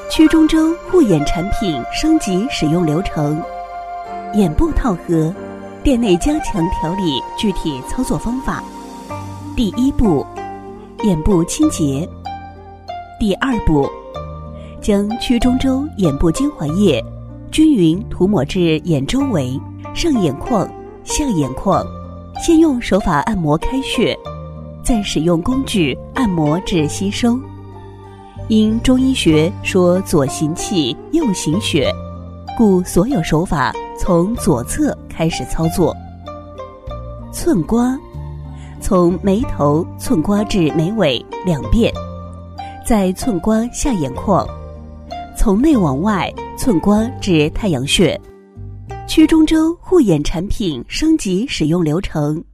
屈中州护眼产品升级使用流程。眼部套盒，店内加强调理具体操作方法。第一步，眼部清洁。第二步，将屈中州眼部精华液均匀涂抹至眼周围、上眼眶、下眼眶，先用手法按摩开穴，再使用工具按摩至吸收。因中医学说左行气，右行血，故所有手法从左侧开始操作。寸刮，从眉头寸刮至眉尾2遍，再寸刮下眼眶，从内往外寸刮至太阳穴。屈中州护眼产品升级使用流程。